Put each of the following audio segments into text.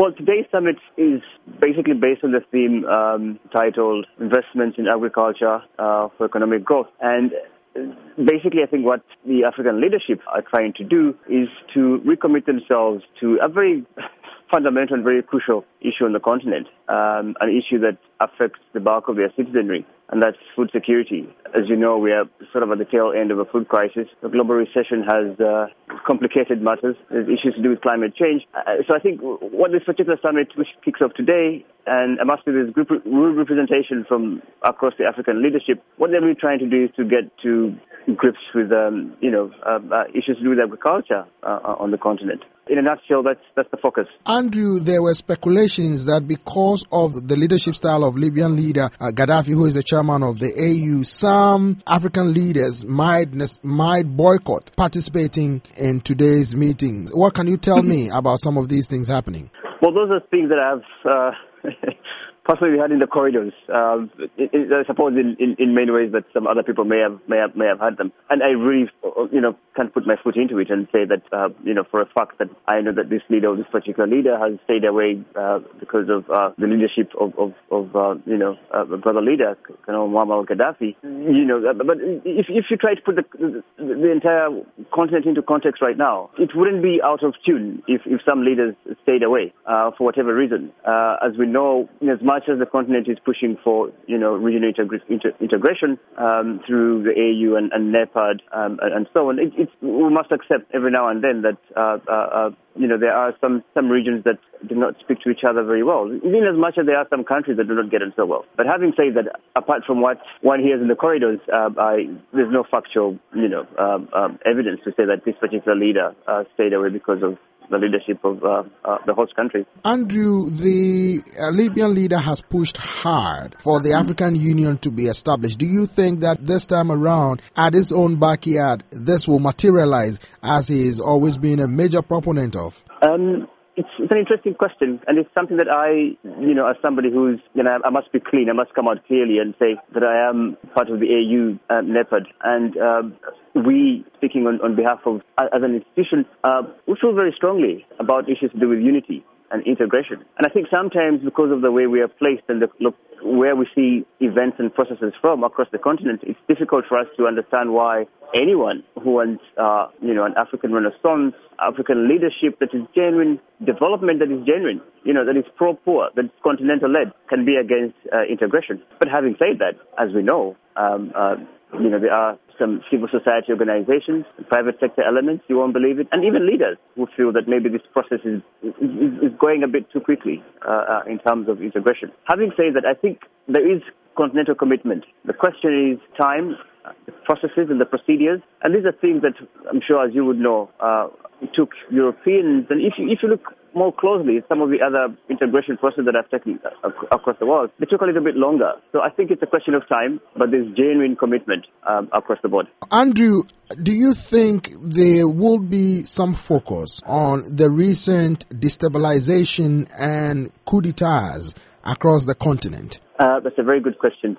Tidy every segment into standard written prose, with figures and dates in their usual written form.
Well, today's summit is basically based on the theme titled Investments in Agriculture for Economic Growth. And basically, I think what the African leadership are trying to do is to recommit themselves to a very fundamental and very crucial issue on the continent, an issue that affects the bulk of their citizenry, and that's food security. As you know, we are sort of at the tail end of a food crisis. The global recession has complicated matters. There's issues to do with climate change. So I think what this particular summit, which kicks off today, and I must say there's rural representation from across the African leadership, what they're really trying to do is to get to grips with, issues to do with agriculture on the continent. In a nutshell, that's the focus. Andrew, there were speculations that because of the leadership style of Libyan leader Gaddafi, who is the chairman of the AU, some African leaders might boycott participating in today's meeting. What can you tell me about some of these things happening? Well, those are things that I've possibly had in the corridors. I suppose in many ways that some other people may have had them, and I really can't put my foot into it and say that for a fact that I know that this particular leader has stayed away because of the leadership of brother leader Colonel Muammar Gaddafi. But if you try to put the entire continent into context right now, it wouldn't be out of tune if some leaders stayed away for whatever reason. As we know, as much as the continent is pushing for, regional integration through the AU and NEPAD and so on, we must accept every now and then that there are some regions that do not speak to each other very well, even as much as there are some countries that do not get on so well. But having said that, apart from what one hears in the corridors, there's no factual, evidence to say that this particular leader stayed away because of the leadership of the host country. Andrew, the Libyan leader has pushed hard for the African Union to be established. Do you think that this time around, at his own backyard, this will materialize as he has always been a major proponent of? It's an interesting question, and it's something that I, as somebody who's, I must be clean, I must come out clearly and say that I am part of the AU NEPAD, and we, speaking on behalf of, as an institution, we feel very strongly about issues to do with unity and integration. And I think sometimes because of the way we are placed and where we see events and processes from across the continent, it's difficult for us to understand why anyone who wants, an African renaissance, African leadership that is genuine, development that is genuine, that is pro-poor, that is continental-led, can be against integration. But having said that, as we know, there are some civil society organizations, private sector elements, you won't believe it, and even leaders who feel that maybe this process is going a bit too quickly in terms of integration. Having said that, I think there is continental commitment. The question is time, the processes and the procedures, and these are things that I'm sure, as you would know, took Europeans, and if you look more closely at some of the other integration processes that have taken across the world, they took a little bit longer. So I think it's a question of time, but there's genuine commitment across the board. Andrew, do you think there will be some focus on the recent destabilization and coup d'etats across the continent? That's a very good question.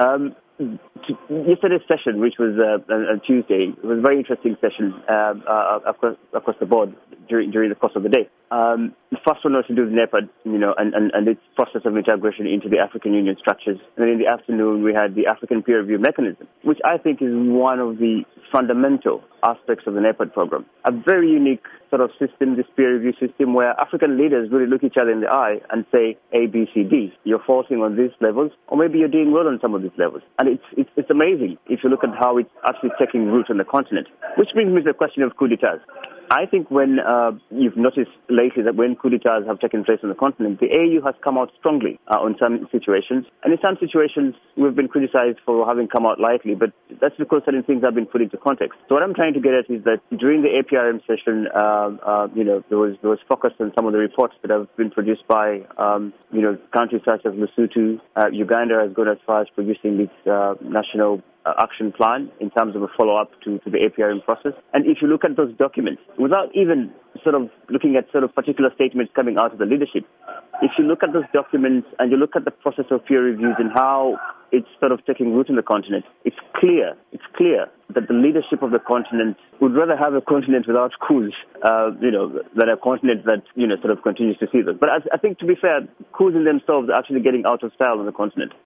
Yesterday's session, which was on Tuesday, it was a very interesting session across the board during the course of the day. The first one was to do with NEPAD, and its process of integration into the African Union structures. And then in the afternoon, we had the African peer review mechanism, which I think is one of the fundamental aspects of the NEPAD program. A very unique sort of system, this peer review system, where African leaders really look each other in the eye and say, A, B, C, D. You're faulting on these levels, or maybe you're doing well on some of these levels. And it's amazing if you look at how it's actually taking root on the continent. Which brings me to the question of coup d'etats. I think when you've noticed lately that when coup d'etats have taken place on the continent, the AU has come out strongly on some situations. And in some situations, we've been criticized for having come out lightly, but that's because certain things have been put into context. So what I'm trying to get at is that during the APRM session, there was focus on some of the reports that have been produced by, countries such as Lesotho. Uganda has gone as far as producing its national action plan in terms of a follow-up to the APRM process. And if you look at those documents, without even sort of looking at sort of particular statements coming out of the leadership, if you look at those documents and you look at the process of peer reviews and how it's sort of taking root in the continent, it's clear that the leadership of the continent would rather have a continent without coups, than a continent that, sort of continues to see those. But I think, to be fair, coups in themselves are actually getting out of style on the continent.